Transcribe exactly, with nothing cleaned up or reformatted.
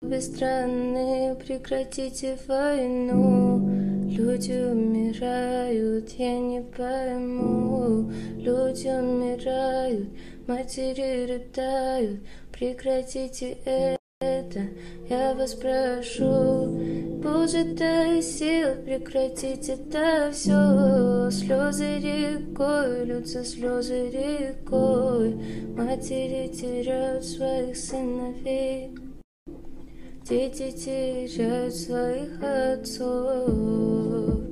Обе страны, прекратите войну. Люди умирают, я не пойму. Люди умирают, матери рыдают. Прекратите это, я вас прошу. Боже, дай сил прекратить это все. Слезы рекой, льются слезы рекой. Матери теряют своих сыновей. Дети теряют своих отцов.